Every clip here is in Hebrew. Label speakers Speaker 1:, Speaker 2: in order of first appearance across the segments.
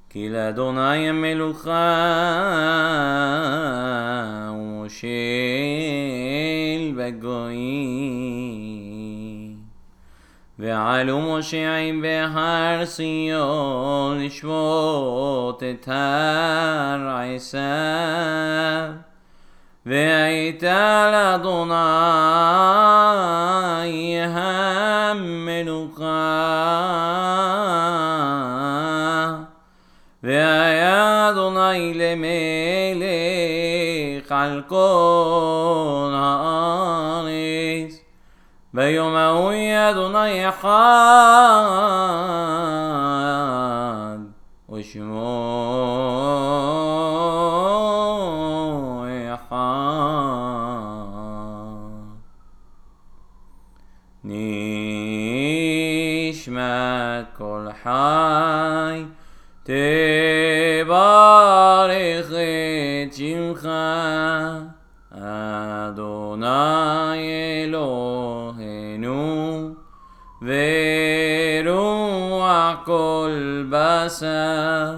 Speaker 1: כי לאדוני המלוכה ומושל בגויים. ועלו מושעים בהר ציון לשבות את הר עשיו. והייתה לאדוני המלוכה, והיה אדוני למלך על כל הארץ. ביום ההוא יהיה אדוני אחד, ושמו נשמת כל חי תברך את שמך, אדוני אלוהינו, ורוח כל בשר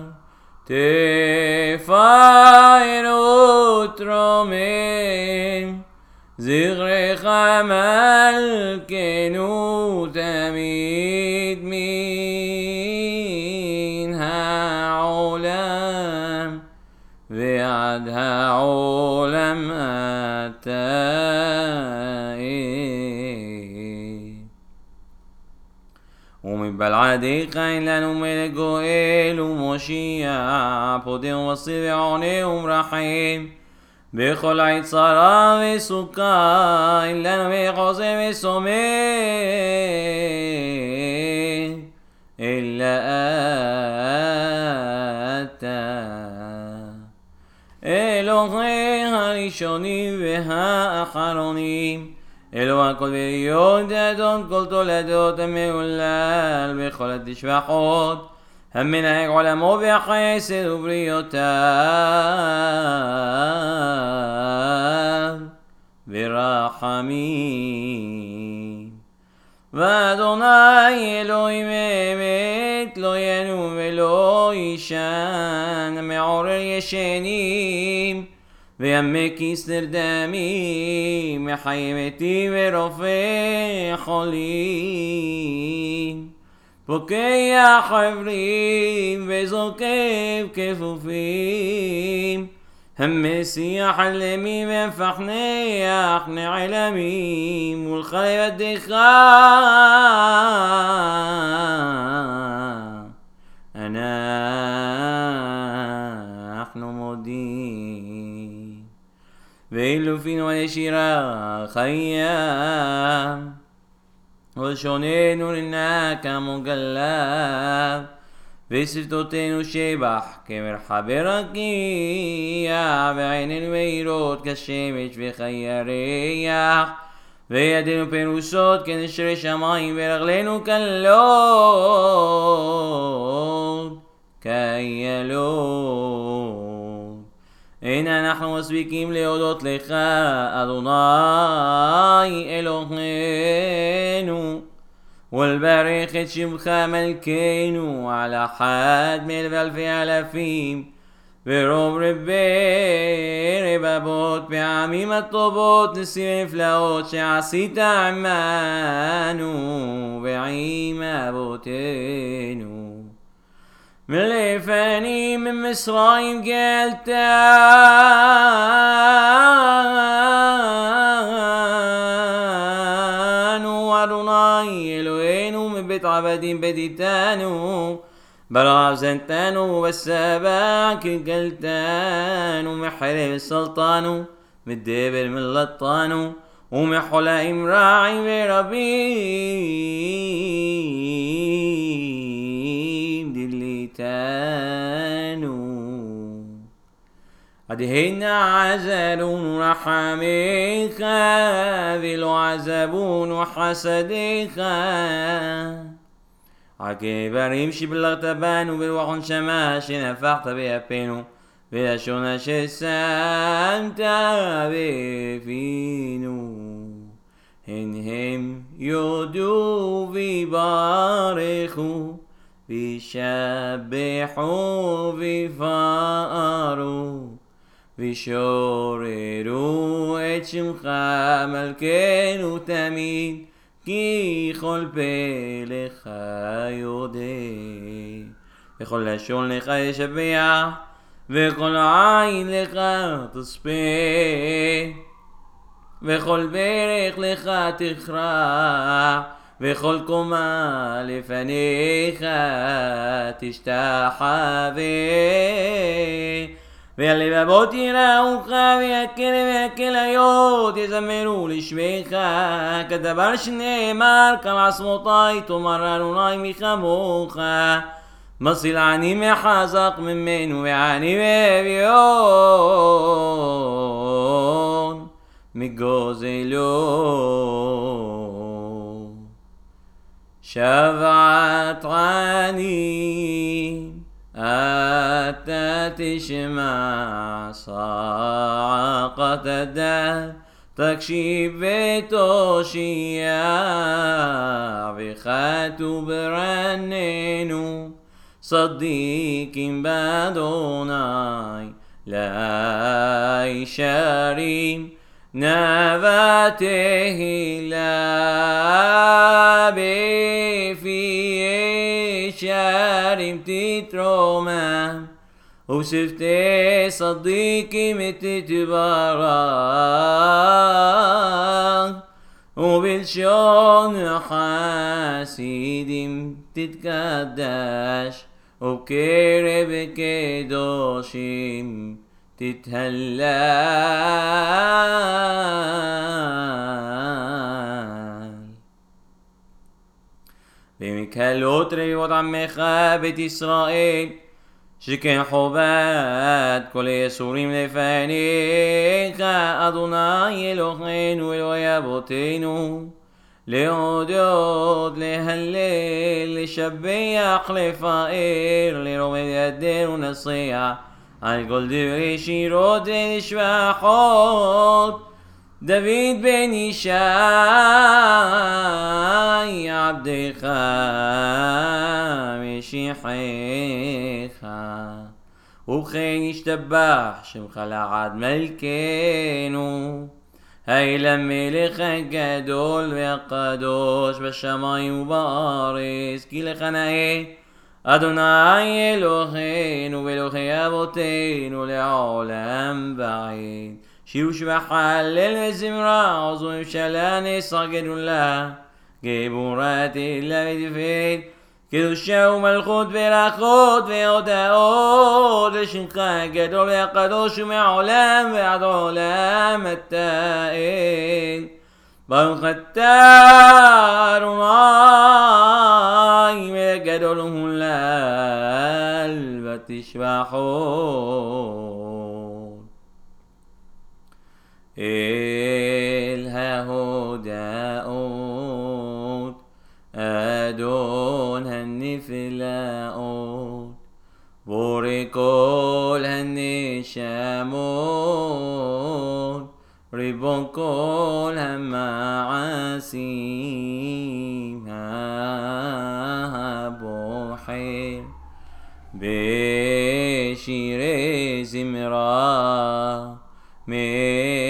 Speaker 1: תפארו תרומם. זכרך מלכנו תמיד מן העולם ועד העולם אתה. ומבלעדיך אין לנו מלך גואל ומושיע, פודה ומציל ועונה ומרחם. בכל עת צרה וסוכה אין לנו מלך עוזר ושומר אלא אתה, אלוהי הראשונים והאחרונים, אלוה הכל בריות, אדון כל תולדות, המהולל בכל התשבחות, המנהג עולמו בחסד ובריותיו ורחמים. ואדוני אלוהים אמת לא ינום ולא ישן, המעורר ישנים וימקיס נרדמים, מחי מתים ורופא חולים, פוקח עברים וזוקף כפופים, המסיח עלמים ומפחנח נעלמים, מולך לבדך אנחנו מודים. ואילופינו על ישירה חיה, ולשוננו לנקם וגלב, ושפתותינו שבח כמרחבי רקיע, ועינינו מאירות כשמש וכירח, וידינו פרוסות כנשרי שמיים, ורגלינו קלות כאיילות. אין אנחנו מספיקים להודות לך אדוני אלוהינו, ולברך את שמך מלכנו על אחד מאלף אלפי אלפים, ורוב רבי רבבות פעמים הטובות ניסים נפלאות שעשית עמנו ועם אבותינו. מלפנים ממצרים גאלתנו, אדוני אלוהינו מבית עבדים בדיתנו, ברעב زنتנו والسبع كقلتانو، محرم السلطانو متدبر من لطانو، ومحولا امراعي بربيم دليتانو. أدهن عزلون رحميك ذل عزبون وحسديك، عكبريم شبلغت بانو بالوحن شماش نفخت بيابينو بلشون شسامت بفينو، هنهم يودو ويبارخو וישבחו ויפארו וישוררו את שמך מלכנו תמיד, כי כל פה לך יודע. וכל לשון לך ישבח, וכל עין לך תצפה, וכל ברך לך תכרע, וכל קומה לפניך תשתחווה. והלבבות יראוך, ויקל היות יזמרו לשמך, כדבר שנאמר כמעצמותי תאמר אדוני מי כמוך. מציל עני מחזק ממנו, ועני ואביון מגוזלו. שבעת עניים אתה תשמע, צעקת הדל תקשיב ותושיע, וכתוב ברננו צדיקים באדוני לא ישרים. נאווה תהילה בפי ישרים תתרומם, ושפתי צדיקים תתברך, ובלשון חסידים תתקדש, ובקרב קדושים תתהלל. ומקהלות רבבות עמך בית ישראל, שכן חובת כל היסורים לפניך, אדוני אלוהינו אלוהי אבותינו, להודות, להלל, לשבח, לפאר, לרומם ידנו ונצח על כל דברי שירות ונשבחות. דוד בן ישי עבדך משיחך, ובכן ישתבח שמך לעד מלכנו. הילה מלך הגדול והקדוש בשמיים ובארץ, כי לך נאה אדוני אלוהינו ואלוהי אבותינו לעולם ועד. שירו שבח הלל וזמרה, עוזו ממשלה נצח גדולה, גבורת אלה ותפארת, קדושה ומלכות ברכות והודאות לשמך הגדול והקדוש ומעולם ועד עולם התאל. ברוך אתה אדוני מלך גדול ומהולל ותשבחו. אל ההודאות אדון הנפלאות, בורא כל הנשמות, ריבון כל המעשים, הבוחר בשירי זמרה